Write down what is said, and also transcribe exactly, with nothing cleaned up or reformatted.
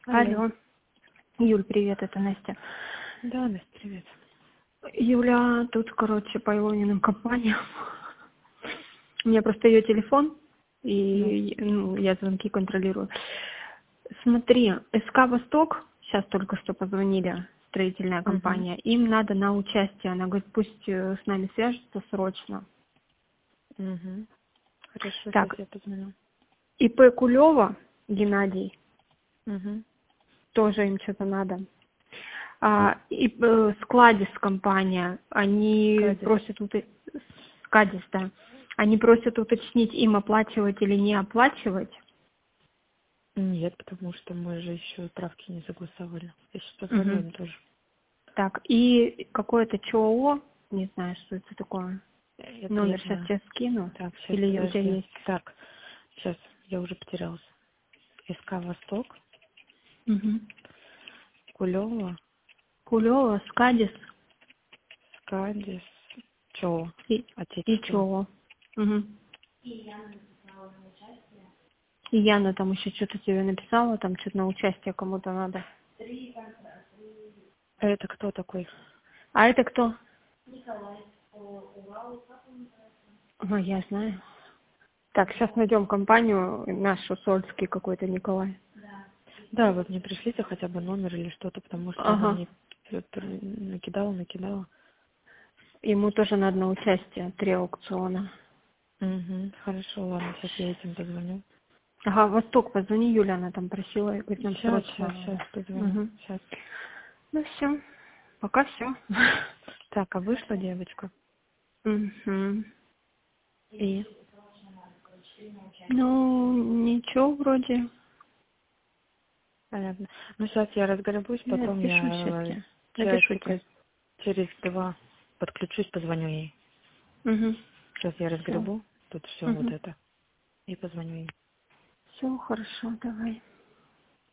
Алло. Алло. Юль, привет, это Настя. Да, Настя, привет. Юля, тут, короче, по Илониным компаниям. У меня просто ее телефон, и ну, я звонки контролирую. Смотри, СК «Восток», сейчас только что позвонили, строительная компания, Угу. им надо на участие. Она говорит, пусть э, с нами свяжется срочно. Угу. Хорошо, сейчас Так, я позвоню. ИП Кулева, Геннадий, Угу. тоже им что-то надо. А, и э, Складис компания, они Кадис. просят ут- Скадис, да, они просят уточнить, им оплачивать или не оплачивать. Нет, потому что мы же еще правки не согласовали. Я сейчас позвоню Мгм. им тоже. Так, и какое-то ЧОО, не знаю, что это такое. Это я Номер сейчас знаю. тебе скину. Так, сейчас, Или у тебя подожди. есть? Так, сейчас, я уже потерялась. СК «Восток», Угу. Кулева, Кулева, Скадис Скадис, ЧО, и, и Отечество. ЧОО. Угу. И Яна там еще что-то тебе написала, там что-то на участие кому-то надо. А это кто такой? А это кто? Ага, я знаю. Так, сейчас найдем компанию, нашу Сольский какой-то Николай. Да, вот мне пришлите хотя бы номер или что-то, потому что она Ага. мне всё пр- накидала, накидала. Ему тоже надо на участие, три аукциона. Угу. Хорошо, ладно, сейчас я этим позвоню. Ага, Восток, позвони, Юля, она там просила, говорит, нам Сейчас, срочно сейчас, сейчас надо. позвоню. Угу. Сейчас. Ну все, пока все. Так, а вышла девочка? Угу. И? Ну, ничего вроде. Понятно. Ну, сейчас я разгребусь, Я потом напишу сейчас я э, тебе. Напишу часика тебе. через два подключусь, позвоню ей. Угу. Сейчас я Все. разгребу тут все вот Угу. это и позвоню ей. Все хорошо, давай.